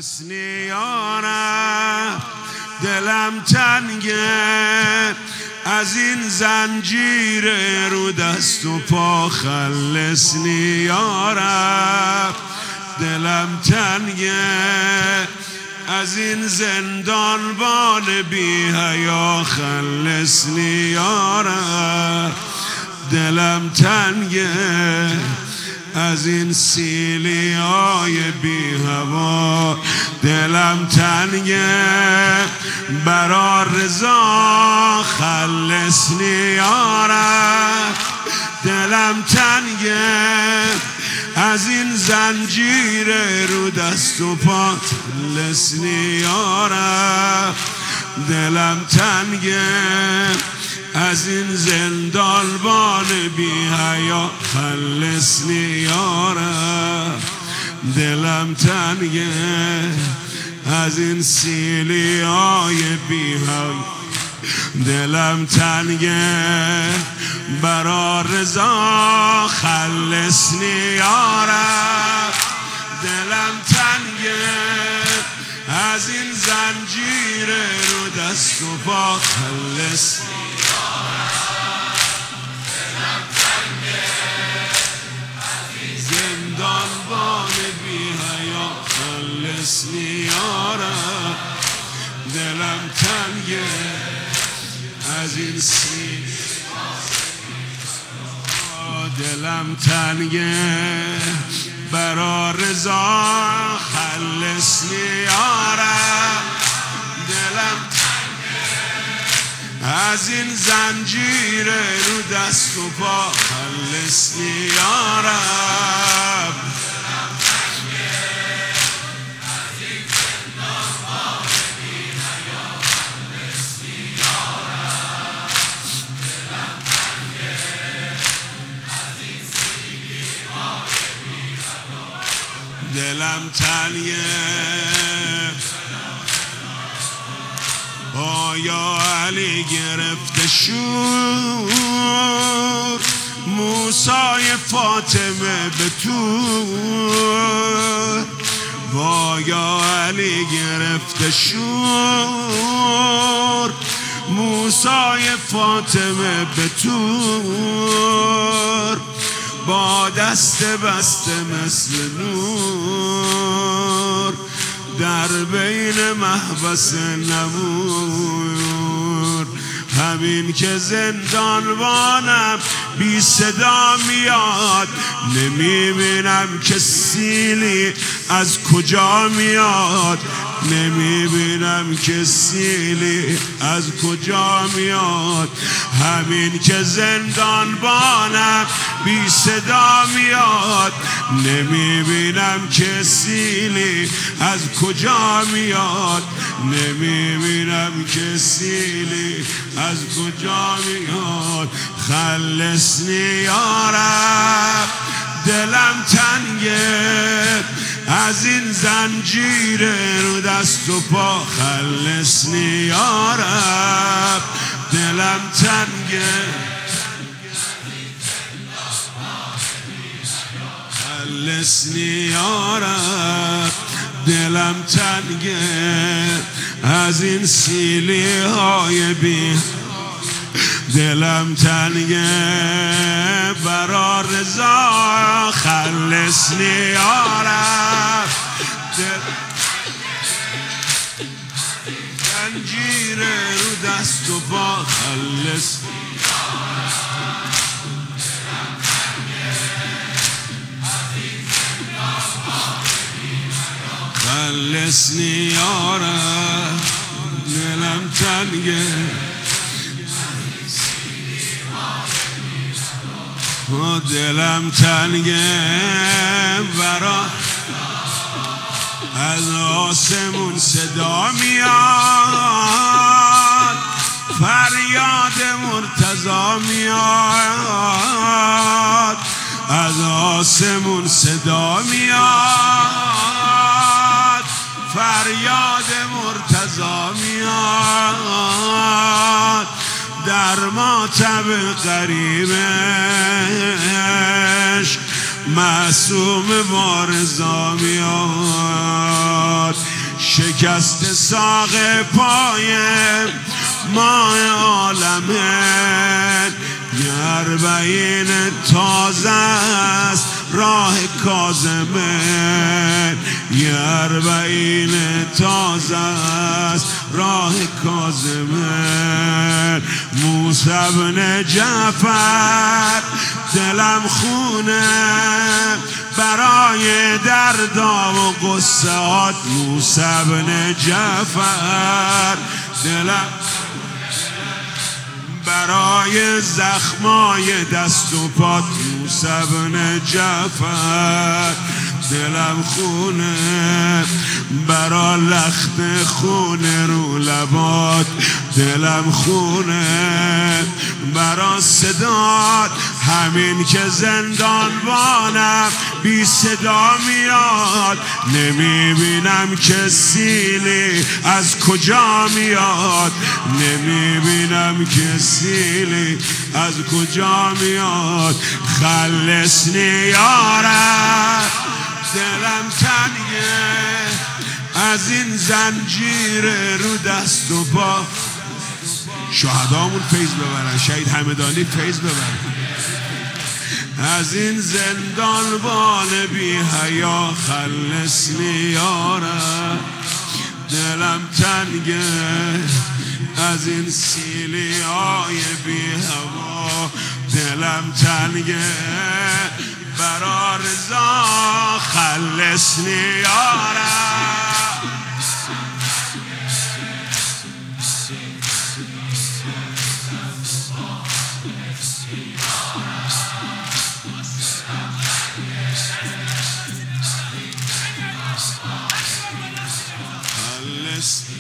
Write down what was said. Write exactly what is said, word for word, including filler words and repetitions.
خلصنی یارم، دلم تنگه از این زنجیر رو دست و پا. خلصنی یارم، دلم تنگه از این زندانبان بی حیا. خلصنی یارم، دلم تنگه از این سیلی های بی هوا. دلم تنگه برا رضا. خلصنی یارم، دلم تنگه از این زنجیر رو دست و پا. خلصنی یارم، دلم تنگه از این زندانبان بی حیا. خلصنی یارم، دلم تنگه از این سیلی های بی حیا. دلم تنگه برا رضا. خلصنی یارم، دلم تنگه از این زنجیر رو دست و پا. خلصنی یارم، دلم تنگه از این زندانبان بی حیا. خلصنی یارم، دلم تنگه از این سیلی. دلم تنگه برا رضا. خلصنی یارم، دلم تنگه از این زنجیر رو دست و پا. خلصنی یارم، دلم تنگه از این زندانبان بی حیا. خلصنی یارم، دلم تنگه از این سیلی های بی حیا. دلم تنگه آیا علی گرفته شور موسای فاطمه به تور. آیا علی گرفته شور موسای فاطمه به تور. با دست بسته مثل نور در بین محبس نمور. همین که زندانبانم بی صدا میاد، نمیبینم که سیلی از کجا میاد. نمیبینم که سیلی از کجا میاد. همین که زندانبانم بی صدا میاد، نمیبینم که سیلی از کجا میاد. نمیبینم که سیلی از کجا میاد. خلصنی یارم، دلم تنگه از این زنجیر رو دست و پا. خلصنی یارم، دلم تنگه خلصنی یارم، دلم تنگه از این سیلی های بی. دلم تنگه برا رضا. خلصنی یارم، زنجیر رو دست و پا. خلصنی خلصنی یارم، دلم تنگه دلم تنگه برا. از آسمون صدا میاد، فریاد مرتضی میاد. از آسمون صدا میاد، فریاد مرتضی میاد. در ماتم قریبش معصوم وارضا میاد. شکست ساق پای ما عالمه اربعین تازه است راه کاظمه اربعین تازه است راه کاظمه موسی بن جعفر دلم خونه برای دردا و قصات موسی بن جعفر دلم برای زخمای دست و پات موسی بن جعفر دلم خونه برا لخت خونه رو لبات دلم خونه برا صدات همین که زندانبانم بی صدا میاد نمیبینم که سیلی از کجا میاد نمیبینم که سیلی از کجا میاد خلصنی یارم دلم تنگه از این زنجیر رو دست و پا شهدامون فیض ببرن شهید همدانی فیض ببرن از این زندان بال بی حیا خلصنی یارم دلم تنگه از این سیلی های بی هوا دلم تنگه برا رضا خلصنی یارم خلص